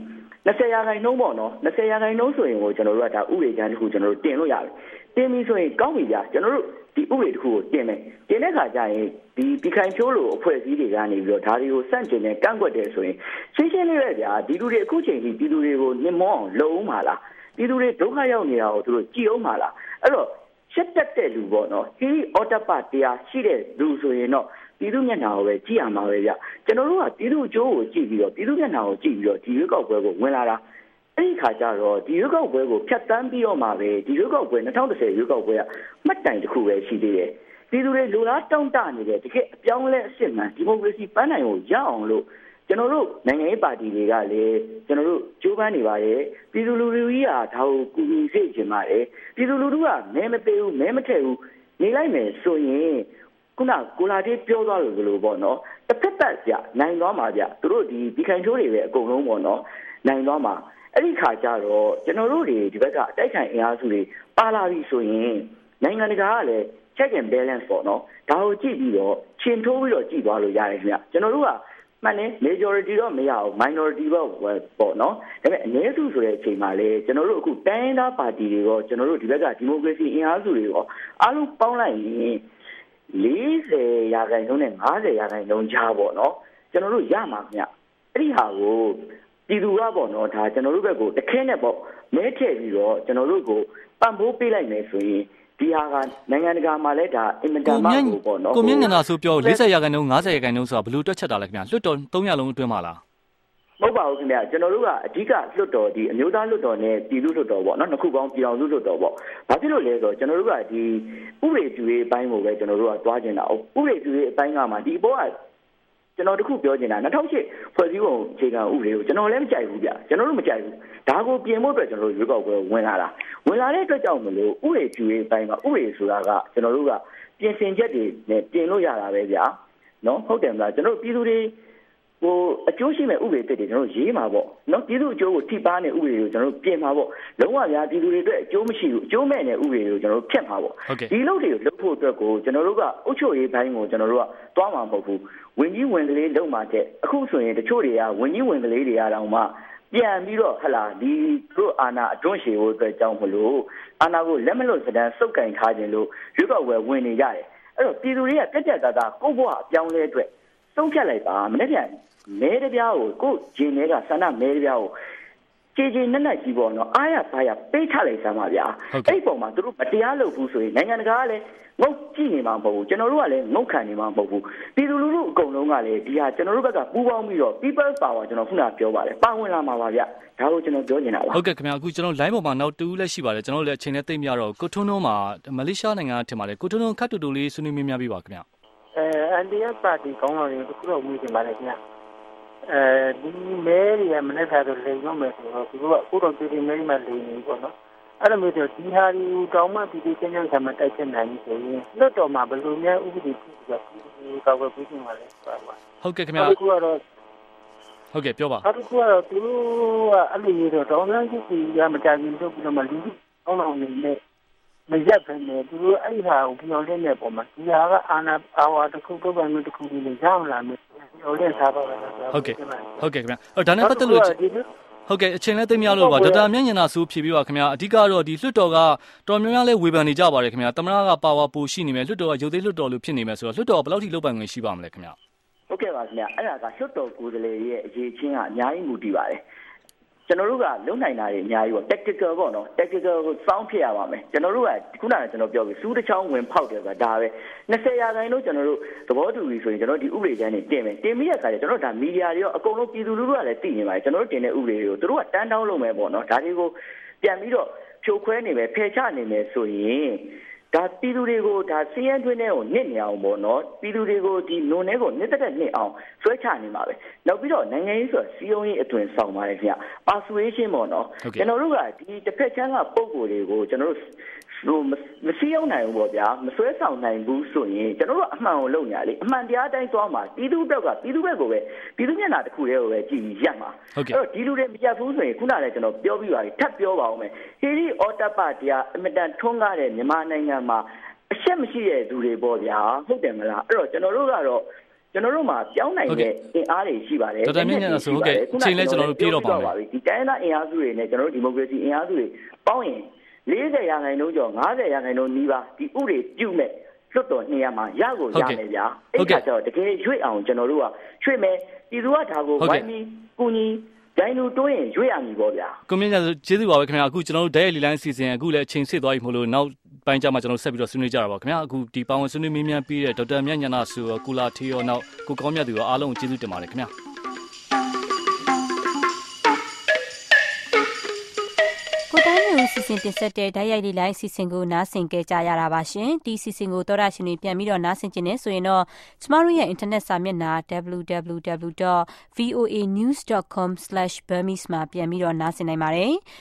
20ရာခိုင်နှုန်းပေါ့နော်20ရာခိုင်နှုန်းဆိုရင်ကိုကျွန်တော်တို့ကဒါဥပဒေကြမ်းတစ်ခုကျွန်တော်တို့တင်လို့ရတယ်တင်ပြီဆိုရင်ကောင်းပြီဗျာကျွန်တော်တို့ဒီဥပဒေတစ်ခုကိုတင်မယ်တင်တဲ့ခါကျရင်ဒီပြည်ခိုင်ဖြိုးလိုအဖွဲ့အစည်းတွေကနေပြီးတော့ဒါတွေကိုစန့်ကျင်နဲ့ကန့်ကွက်တယ်ဆိုရင်ရှင်းရှင်းလေးပဲဗျာဒီလူတွေအခုချိန်ထိပြည်သူတွေကိုနှင်မောအောင်လုပ်အောင်ပါလားပြည်သူတွေဒုက္ခရောက်နေတာကိုသူတို့ကြည်အောင်ပါလားအဲ့တော့ချက်တက်တဲ့လူပေါ့နော်ဒီအော်တပတ်တရားရှိတဲ့လူဆိုရင်တော့ပြည်သူမျက်နှာကိုပဲကြည့်ရမှာပဲဗျကျွန်တော်တို့ကပြည်သူအကျိုးကိုကြည့်ပြီးတော့ပြည်သူမျက်နှာကိုကြည့်ပြီးတော့ဒီရွေးကောက်ပွဲကိုဝင်လာတာအဲ့ဒီခါကျတော့ဒီရွေးကောက်ပွဲကိုဖျက်ဆီးပြီးတော့မှပဲဒီရွေးကောက်ပွဲ2010ရွေးကောက်ပွဲကမှတ်တိုင်တစ်ခုပဲရှိသေးတယ်ပြည်သူတွေလူလားတောင့်တနေတဲ့တကယ်အပြောင်းလဲအစ်စ်မှန်ဒီမိုကရေစီပန်းနိုင်ကိုရအောင်လို့ကျွန်တော်တို့နိုင်ငံရေးပါတီတွေကလည်းကျွန်တော်တို့ကြိုးပမ်းနေပါတယ်ပြည်သူလူထုကြီးဟာဒါကိုကူညီစေချင်ပါတယ်ပြည်သူလူထုကမဲမပေးဘူးမဲမထည့်ဘူးနေလိုက်မယ်ဆိုရင်ခုနကိုလာတေးပြောသွားလို့ပေါ့နော်တစ်ဖက်သက်ပြနိုင်သွားမှာဗျသူတို့ဒီပြည်ခိုင်ချိုးတွေပဲအကုန်လုံးပေါ့နော်နိုင်သွားမှာအဲ့ဒီခါကျတော့ကျွန်တော်တို့တွေဒီဘက်ကအတိုက်ခိုင်အင်အားစုတွေပါလာပြီဆိုရင်နိုင်ငံတကာကလည်း check and balance ပေါ့နော်ဒါကိုကြည့်ပြီးတော့ချင်းထိုးပြီးတော့ကြည့်သွားလို့ရတယ်ခင်ဗျကျွန်တော်တို့ကမှန်တယ် majority တော့မရဘူး minority ပေါ့နော်ဒါပေမဲ့အနည်းစုဆိုတဲ့အချိန်မှာလေကျွန်တော်တို့အခုတိုင်းသားပါတီတွေရောကျွန်တော်တို့ဒီဘက်ကဒီမိုကရေစီအင်အားစုတွေရောအားလုံးပေါင်းလိုက်ရင်40ရာခိုင်နှုန်းနဲ့50ရာခိုင်နှုန်းကြားပေါ့နော်ကျွန်တော်တို့ရမှာခင်ဗျအဲ့ဒီဟာကိုပြည်သူကပေါ့နော်ဒါကျွန်တော်တို့ဘက်ကိုတခဲနဲ့ပေါ့မဲထည့်ပြီးတော့ကျွန်တော်တို့ကိုပံ့ပိုးပေးလိုက်မယ်ဆိုရင်ဒီဟာကနိုင်ငံတကာမှာလည်းဒါအင်မတန်မှပေါ့နော်
ကိုမြင့်ငနာဆိုပြော40ရာခိုင်နှုန်း50ရာခိုင်နှုန်းဆိုတာဘယ်လိုတွက်ချက်တာလဲခင်ဗျလွှတ်တော်300လုံးအတွင်းမှာလား
မဟုတ်ပါဘူးခင်ဗျကျွန်တော်တို့ကအဓိကလွှတ်တော်ဒီအမျိုးသားလွှတ်တော်နဲ့ပြည်သူ့လွှတ်တော်ပေါ့နော်နှစ်ခုပေါင်းပြည်အောင်စုလွှတ်တော်ပေါ့ဘာဖြစ်လို့လဲဆိုတော့ကျွန်တော်တို့ကဒီဥပဒေပြုရေးအပိုင်းကိုပဲကျွန်တော်တို့ကတွားကျင်တာဥပဒေပြုရေးအပိုင်းကမှဒီအပေါ်ကကျွန်တော်တခုပြောချင်တာ2008ဖွဲ့စည်းပုံအခြေခံဥပဒေကိုကျွန်တော်လည်းမကြိုက်ဘူးဗျကျွန်တော်တို့မကြိုက်ဘူးဒါကိုပြင်ဖို့အတွက်ကျွန်တော်တို့ရွေးကောက်ပွဲဝင်လာတဲ့အတွက်ကြောင့်မလို့ဥပဒေပြုရေးအပိုင်းမှာဥပဒေဆိုတာကကျွန်တော်တို့ကပြင်ဆင်ချက်တွေနဲ့ပြင်လို့ရတာပဲဗျာနော်ဟုတ်တယ်မလားကျွန်တော်တို့ပြည်သူတွေဟိုအကျိုးရှိမဲ့ဥပဒေတွေကျွန်တော်တို့ရေးမှာပေါ့နော်ပြည်သူအကျိုးကိုထိပါတဲ့ဥပဒေကိုကျွန်တော်တို့ပြင်မှာပေါ့လုံးဝဗျာပြည်သူတွေအတွက်အကျိုးမရှိဘူးအကျိုးမဲ့တဲ့ဥပဒေကိုကျွန်တော်တို့ဖျက်မှာပေါ့ဒီလုပ်တွေကိုလုပ်ဖို့အတွက်ကိုကျွန်တော်တို့ကအုပ်ချုပ်ရေးဘိုင်းကိုကျွန်တော်တို့ကတွားမှာမဟုတ်ဘူးဝင်ကြီးဝင်ကလေးလုံမှာတဲ့အခုဆိုရင်တချို့တွေကဝင်ကြီးဝင်ကလေးတွေအားလုံးမှပြန်ပြီးတော့ဟလာဒီတို့အာဏာအတွန်းရှည်ဖို့အတွက်ကြောင်းမလို့အာဏာကိုလက်မလွတ်စတဲ့စုပ်ကင်ထားခြင်းလို့ရွေးကောက်ပွဲဝင်နေကြတယ်အဲ့တော့ပြည်သူတွေကပြက်ပြက်သားသားကိုယ့်ဘဝအပြောင်းလဲအတွက်ဆုံးဖြတ်လိုက်ပါမနေ့ကမဲတပြားကိုကိုဂျင်းတွေကဆန္ဒမဲတပြားကိုကြေနက်ကြီးပေါ့နော်အားရပါရပေးချလိုက်စမ်းပါဗျာအဲ့ပုံမှာသူတို့မတရားလုပ်ဘူးဆိုရင်နိုင်ငံတကာကလည်းငုတ်ကြည့်နေမှာမဟုတ်ဘူးကျွန်တော်တို့ကလည်းငုတ်ခံနေမှာမဟုတ်ဘူးပြည်သူလူထုအကုန်လုံးကလည်းဒီဟာကျွန်တော်တို့ဘက်ကပူးပေါင်းပြီးတော့ people power ကျွန်တော်ခုနပြောပါတယ်ပါဝင်လာမှာပါဗျာဒါကိုကျွန်တော်ပြောနေတာပါ
ဟုတ်ကဲ့ခင်ဗျာအခုကျွန်တော် line ပေါ်မှာနောက်တူလည်းရှိပါတယ်ကျွန်တော်လည်းအချိန်နဲ့သိမ့်ပြတော့ကိုထွန်းထွန်းမှာမလေးရှားနိုင်ငံထင်ပါတယ်ကိုထွန်းထွန်းခတ်တူတူလေးဆွေးနွေးမြများပြပါခင်ဗျာ
အန်ဒီယာပါတီကောင်းတော်ရင်တခုတော့ဝေးတင်ပါတယ်ခင်ဗျာဒီမဲတွေကမနေ့ကဆိုလိမ်ရောမယ်ဆိုတော့သူတို့ကအခုတော့ပြည်မဲမှာလိမ်နေပေါ့နော်အဲ့လိုမျိုးဆိုဒီဟာဒီတောင်မှပြည်ချင်းချင်းခံမတိုက်ချက်နိုင်ဘူးဆိုရင်လွတ်တော်မှာဘယ်လိုများဥပဒေပြုပြီးတော့ဒီကောက်ွယ်ပြီးမှလဲဆိုပါ
ဟုတ်ကဲ့ခင်ဗျာ
အခုကတော့
ဟုတ်ကဲ့ပြောပါ
အခုကတော့သူတို့ကအဲ့လိုမျိုးတော့တောင်းတန်းကြီးကမကြခင်လုပ်ပြီးတော့မှလူကောင်းအောင်နေနဲ့မရက်ပဲနဲ့သူတို့အဲ့ဟာကိုပြောင်းလဲနေပုံမှာဒီဟာကအာဏာအာဝါတစ်ခုတော့ပဲတစ်ခုလေးရအောင်လာမယ်ပြောင်းလဲထားပါမယ်
ဟုတ်ကဲ့ခင်ဗျာဒါနဲ့ပတ်သက်လို့ဟုတ်ကဲ့အချိန်လည်းသိမများလို့ပါဒေါက်တာမြင့်ညနာဆိုဖြေပြပါခင်ဗျာအဓိကတော့ဒီလွှတ်တော်ကတော်များများလဲဝေဖန်နေကြပါတယ်ခင်ဗျာသမ္မတကပါဝါပိုရှိနေမယ်လွှတ်တော်ကရုပ်သိမ်းလွှတ်တော်လို့ဖြစ်နေမယ်ဆိုတော့လွှတ်တော်ကဘယ်လောက်ထိလုပ်ပိုင်ခွင့်ရှိပါမလဲခင်ဗျာ
ဟုတ်ကဲ့ပါခင်ဗျာအဲ့ဒါကလွှတ်တော်ကိုယ်စားလှယ်ရဲ့အရေးချင်းကအများကြီးမူတည်ပါတယ်ကျွန်တော်တို့ကလုံနိုင်တာတွေအများကြီးပေါ့ tactical ပေါ့နော် tactical ကိုစောင်းဖြစ်ရပါမယ်ကျွန်တော်တို့ကခုနကကျွန်တော်ပြောပြီးစူးတစ်ချောင်းဝင်ဖောက်တယ်ဆိုတာဒါပဲ20ရာခိုင်နှုန်းကျွန်တော်တို့သဘောတူပြီဆိုရင်ကျွန်တော်ဒီဥပဒေချမ်းတွေတင်မယ်တင်ပြီးတဲ့အခါကျကျွန်တော်ဒါမီဒီယာတွေရောအကုန်လုံးပြည်သူလူထုကလည်းသိနေပါတယ်ကျွန်တော်တို့တင်တဲ့ဥပဒေတွေကိုသူတို့ကတန်းတောင်းလုပ်မယ်ပေါ့နော်ဒါတွေကိုပြန်ပြီးတော့ဖြိုခွဲနေမယ်ဖယ်ချနေမယ်ဆိုရင်ဒါပြည်သူတွေကိုဒါစီးရဲတွင်းထဲကိုနစ်နေအောင်ပေါ့နော်ပြည်သူတွေကိုဒီနုံထဲကိုနစ်တက်နစ်အောင်ဆွဲချနေမှာပဲနောက်ပြီးတော့နိုင်ငံရေးဆိုစီယုံရေးအတွင်ဆောင်ပါတယ်ခင်ဗျ persuasion ပေါ့နော်ကျွန်တော်တို့ကဒီတစ်ဖက်ချမ်းကပုံကိုယ်တွေကိုကျွန်တော်တို့မစီးအောင်နိုင်ဘူးပေါ့ဗျာမဆွဲဆောင်နိုင်ဘူးဆိုရင်ကျွန်တော်တို့အမှန်ကိုလုပ်ညာလေအမှန်တရားတိုင်းသွားမှာပြည်သူ့ဘက်ကပြည်သူ့ဘက်ကိုပဲပြည်သူမျက်နှာတစ်ခုတည်းကိုပဲကြည့်ပြီးရက်မှာအဲ့တော့ဒီလူတွေမရက်ဘူးဆိုရင်ခုနကလည်းကျွန်တော်ပြောပြီးပါပြီထပ်ပြောပါဦးမယ်ဟီရီအော်တပတ်တရားအမတန်ထွန်းကားတဲ့မြန်မာနိုင်ငံမှာအရှက်မရှိတဲ့သူတွေပေါ့ဗျာဟုတ်တယ်မလားအဲ့တော့ကျွန်တော်တို့ကတော့ကျွန်တော်တို့မှာပြောင်းနိုင်တဲ့အင်အားတွေရှိပါတယ်
ဒေါက်တာမြင့်ညံဆိုဟုတ်ကဲ့ချိန်လဲကျွန်တော်တို့ပြေးတော့ပါမယ်
ဒီတိုင်းသားအင်အားစုတွေနဲ့ကျွန်တော်တို့ဒီမိုကရေစီအင်အားစုတွေပေါင်းရင်40%ကျော်50%နီးပါးဒီဥတွေပြုတ်မဲ့လွတ်တော်နေရာမှာရကိုရမယ်ဗျာအဲ့ဒါကြောင့်တကယ်ရွေ့အောင်ကျွန်တော်တို့ကရွှေ့မယ်ပြည်သူကဒါကိုဝိုင်းပြီးကူညီဒိုင်းလူတွင်းရင်ရွေ့ရမည်ပေါ့ဗျာ
ကွန်မြူနတီကျေးဇူးပါပဲခင်ဗျာအခုကျွန်တော်တို့ဓာတ်ရိုက်လီလိုင်းစီစဉ်အခုလည်းအချိန်ဆစ်သွားပြီမို့လို့နောက်ပိုင်းကြမှာကျွန်တော်ဆက်ပြီးတော့ဆွေးနွေးကြတာပါခင်ဗျာအခုဒီပါဝင်ဆွေးနွေးမေးမြန်းပြီးတဲ့ဒေါက်တာမြတ်ညနာဆိုကူလာထေးရောနောက်ကိုကောင်းမြတ်သူရောအားလုံးကိုကျေးဇူးတင်ပါတယ်ခင်ဗျာ
ကိုတိုင်းမျိုးစီစဉ်တင်ဆက်တဲ့ဓာတ်ရိုက်လေးလိုင်းစီစဉ်ကိုနားဆင်ကြကြရတာပါရှင်ဒီစီစဉ်ကိုသောတာရှင်တွေပြန်ပြီးတော့နားဆင်ခြင်းနဲ့ဆိုရင်တော့ကျမတို့ရဲ့ internet စာမျက်နှာ www.voanews.com/burmese မှာပြန်ပြီးတော့နားဆင်နိုင်ပါတယ်